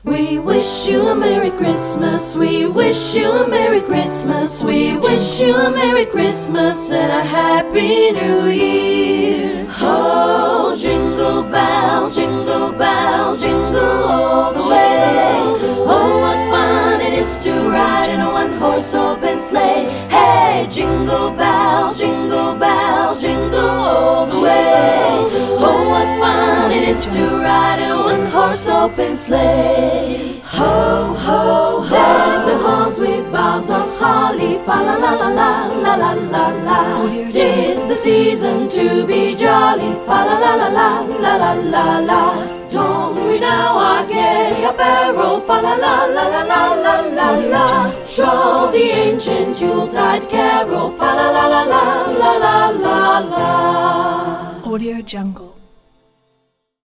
We wish you a Merry Christmas, we wish you a Merry Christmas, we wish you a Merry Christmas and a Happy New Year. Oh, jingle bells, jingle bells, jingle all the way. Oh, what fun it is to ride in a one-horse open sleigh. Hey, jingle bells, jingle bells, jingle all the way. Oh, what fun it is to ride in a one-horse open sleigh. Ho, ho, ho, deck the halls with boughs of holly. Fa la la la la la la la la. 'Tis the season to be jolly. Fa la la la la la la la la. Don't we now our gay apparel? Fa la la la la la la la la. Troll the ancient Yuletide carol. Fa la la la la la la la la. Audio Jungle.